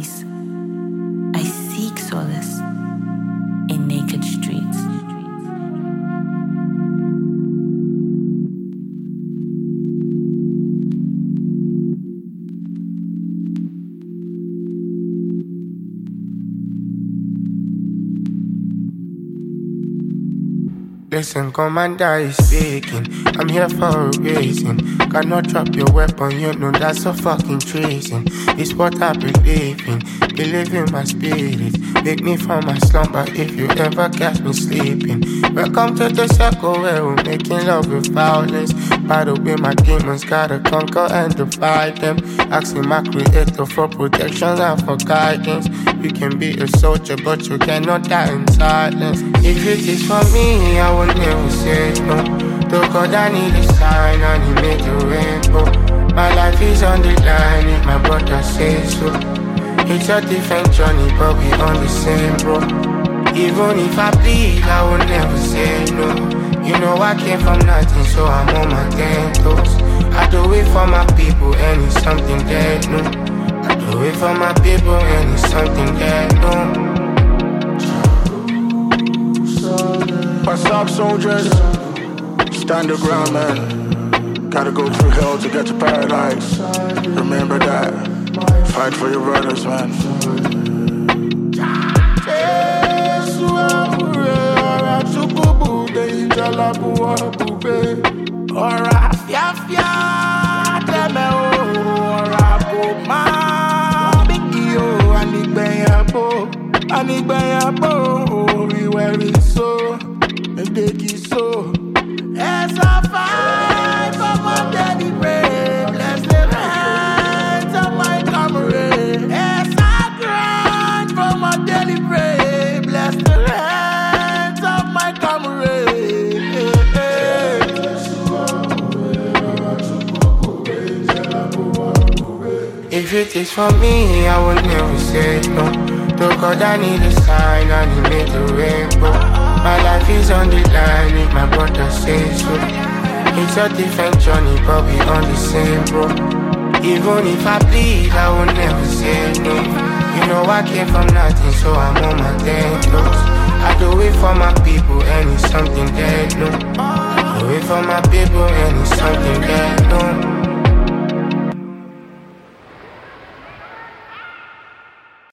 peace. I seek solace in naked streets. Listen, Commander is speaking. I'm here for a reason. Cannot drop your weapon, you know that's a fucking treason. It's what I believe in. Believe in my spirit. Wake me from my slumber if you ever catch me sleeping. Welcome to the circle where we're making love with violence. Battle with my demons, gotta conquer and divide them. Asking my creator for protection and for guidance. You can be a soldier, but you cannot die in silence. If it is for me, I will never say no. To God I need a sign and he made a rainbow. My life is on the line if my brother says so. It's a different journey but we on the same road. Even if I bleed I will never say no. You know I came from nothing so I'm on my 10 toes. I do it for my people and it's something that no. I do it for my people and it's something that no. What's up, soldiers? Stand your ground, man. Gotta go through hell to get to paradise. Remember that. Fight for your brothers, man. So, as I fight for my daddy brave, bless the hands of my comrade. As I grind for my daddy brave, bless the hands of my comrade. If it is for me, I will never say no. To God I need a sign and he made a rainbow. My life is on the line if my brother says so. It's a different journey but we on the same road. Even if I bleed I will never say no. You know I came from nothing so I'm on my 10 toes. I do it for my people and it's something that no. I do it for my people and it's something that